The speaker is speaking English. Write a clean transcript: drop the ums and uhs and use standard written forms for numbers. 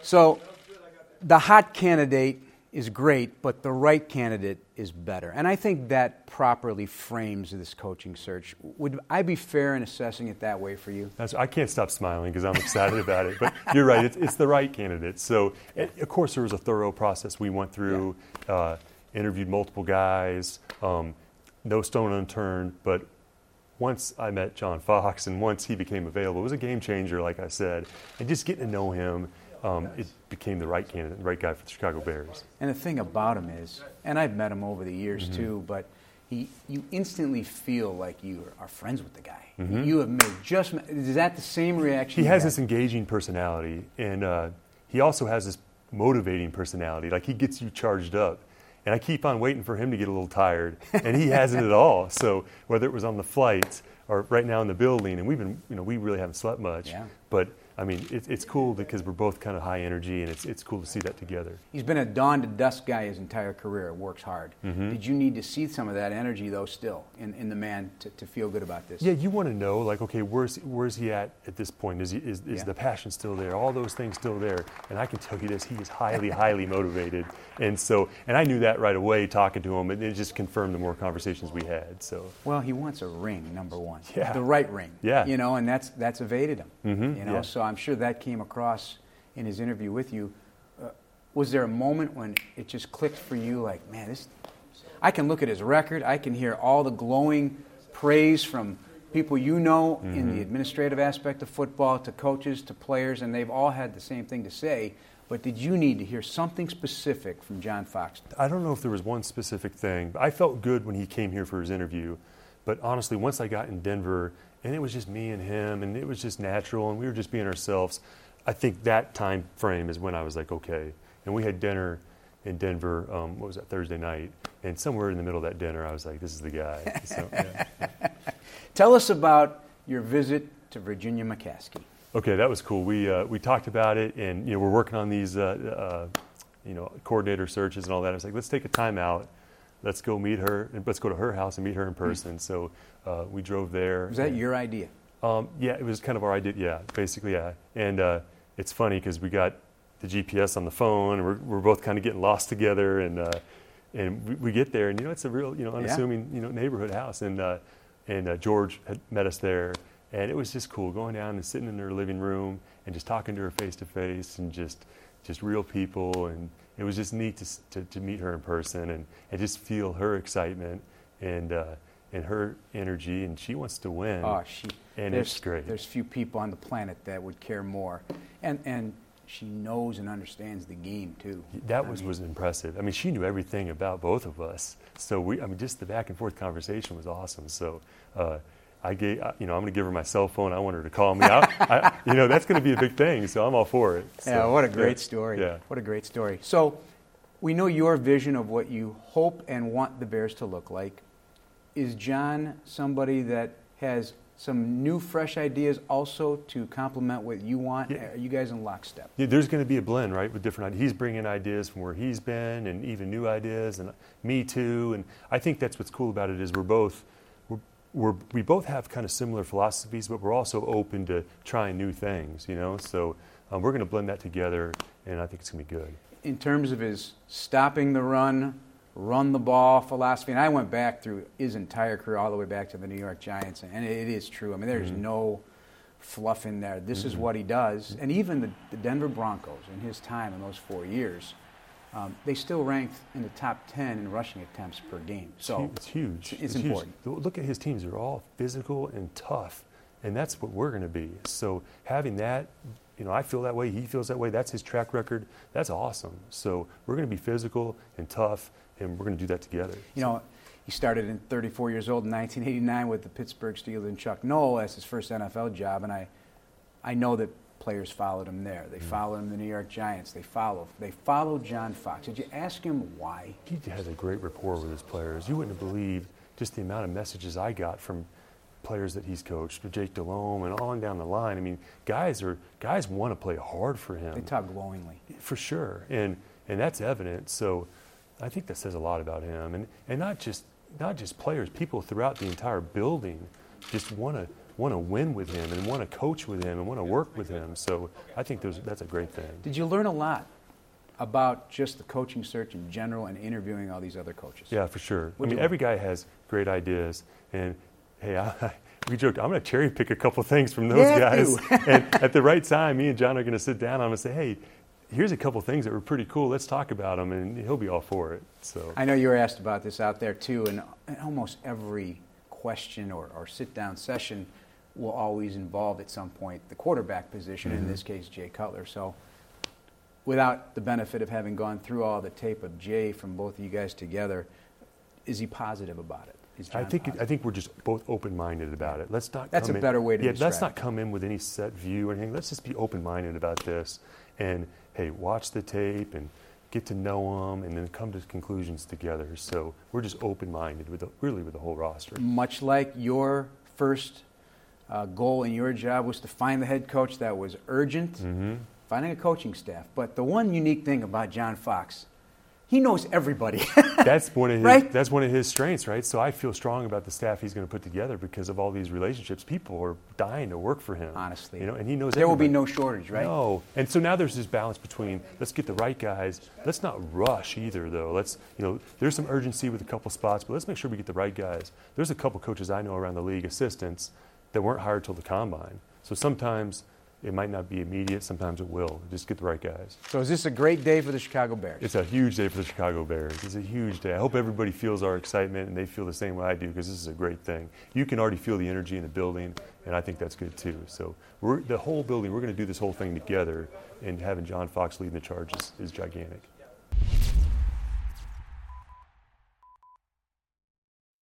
So the hot candidate is great, but the right candidate is better. And I think that properly frames this coaching search. Would I be fair in assessing it that way for you? I can't stop smiling because I'm excited about it. But you're right, it's the right candidate. So, of course, there was a thorough process we went through, interviewed multiple guys, no stone unturned. But once I met John Fox and once he became available, it was a game changer, like I said. And just getting to know him, it became the right candidate, the right guy for the Chicago Bears. And the thing about him is, and I've met him over the years too, but you instantly feel like you are friends with the guy. You have made is that the same reaction? He has this engaging personality, and he also has this motivating personality. Like, he gets you charged up. And I keep on waiting for him to get a little tired, and he hasn't at all. So whether it was on the flight or right now in the building, and we really haven't slept much. Yeah. But I mean, it's cool because we're both kind of high energy, and it's cool to see that together. He's been a dawn to dusk guy his entire career. Works hard. Did you need to see some of that energy though, still in the man to feel good about this? Yeah, you want to know, like, okay, where's he at this point? Is the passion still there? All those things still there? And I can tell you this: he is highly motivated. And I knew that right away talking to him, and it just confirmed the more conversations we had. So. Well, he wants a ring, number one. Yeah. The right ring. Yeah. And that's evaded him. So I'm sure that came across in his interview with you. Was there a moment when it just clicked for you, like, man, I can look at his record, I can hear all the glowing praise from people in the administrative aspect of football, to coaches, to players, and they've all had the same thing to say. But did you need to hear something specific from John Fox? I don't know if there was one specific thing. I felt good when he came here for his interview. But honestly, once I got in Denver, and it was just me and him, and it was just natural, and we were just being ourselves, I think that time frame is when I was like, okay. And we had dinner in Denver, Thursday night. And somewhere in the middle of that dinner, I was like, this is the guy. So, yeah. Tell us about your visit to Virginia McCaskey. Okay, that was cool. We talked about it, and we're working on these coordinator searches and all that. I was like, let's take a time out. Let's go meet her, and let's go to her house and meet her in person. So we drove there. Was that your idea? Yeah, it was kind of our idea. Yeah, basically, yeah. And it's funny because we got the GPS on the phone, and we're both kind of getting lost together, and we get there, and it's a real unassuming neighborhood house, and George had met us there. And it was just cool going down and sitting in her living room and just talking to her face to face, and just real people. And it was just neat to meet her in person and just feel her excitement and her energy. And she wants to win. It's great. There's few people on the planet that would care more. And she knows and understands the game too. That was impressive. I mean, she knew everything about both of us. So just the back and forth conversation was awesome. So. I'm going to give her my cell phone. I want her to call me out. That's going to be a big thing, so I'm all for it. So, yeah, what a great story. Yeah. What a great story. So we know your vision of what you hope and want the Bears to look like. Is John somebody that has some new, fresh ideas also to complement what you want? Yeah. Are you guys in lockstep? Yeah, there's going to be a blend, right, with different ideas. He's bringing ideas from where he's been and even new ideas, and me too. And I think that's what's cool about it is we both have kind of similar philosophies, but we're also open to trying new things, So we're going to blend that together, and I think it's going to be good. In terms of his stopping the run the ball philosophy, and I went back through his entire career all the way back to the New York Giants, and it is true. I mean, there's no fluff in there. This is what he does. And even the Denver Broncos in his time in those 4 years, they still ranked in the top 10 in rushing attempts per game. So it's huge. It's important. Huge. Look at his teams. They're all physical and tough, and that's what we're going to be. So having that, I feel that way. He feels that way. That's his track record. That's awesome. So we're going to be physical and tough, and we're going to do that together. He started in 34 years old in 1989 with the Pittsburgh Steelers and Chuck Noll as his first NFL job, and I know that players followed him there. They followed him the New York Giants. They followed John Fox. Did you ask him why? He has a great rapport with his players. You wouldn't believe just the amount of messages I got from players that he's coached, Jake Delhomme and on down the line. I mean, guys want to play hard for him. They talk glowingly. For sure. And that's evident. So I think that says a lot about him. And not just players, people throughout the entire building just want want to win with him and want to coach with him and want to work with him. So I think that's a great thing. Did you learn a lot about just the coaching search in general and interviewing all these other coaches? Yeah, for sure. What I mean, every guy has great ideas, and hey, we joked, I'm going to cherry pick a couple things from those guys. And at the right time, me and John are going to sit down and I'm going to say, hey, here's a couple things that were pretty cool. Let's talk about them, and he'll be all for it. So I know you were asked about this out there too, and almost every question or sit-down session will always involve at some point the quarterback position, in this case Jay Cutler. So without the benefit of having gone through all the tape of Jay from both of you guys together, is he positive about it? I think we're just both open-minded about it. Let's not. That's a better way to describe let's not come in with any set view or anything. Let's just be open-minded about this, and hey, watch the tape and get to know them, and then come to conclusions together. So we're just open-minded with the whole roster. Much like your first goal in your job was to find the head coach that was urgent, finding a coaching staff. But the one unique thing about John Fox, he knows everybody. That's one of his, right? That's one of his strengths, right? So I feel strong about the staff he's going to put together because of all these relationships. People are dying to work for him. Honestly. And he knows there will be everybody. no shortage, right? No. And so now there's this balance between let's get the right guys. Let's not rush either, though. There's some urgency with a couple spots, but let's make sure we get the right guys. There's a couple coaches I know around the league, assistants, that weren't hired till the combine. So sometimes it might not be immediate. Sometimes it will. Just get the right guys. So is this a great day for the Chicago Bears? It's a huge day for the Chicago Bears. It's a huge day. I hope everybody feels our excitement and they feel the same way I do because this is a great thing. You can already feel the energy in the building, and I think that's good too. So the whole building, we're going to do this whole thing together, and having John Fox leading the charge is gigantic.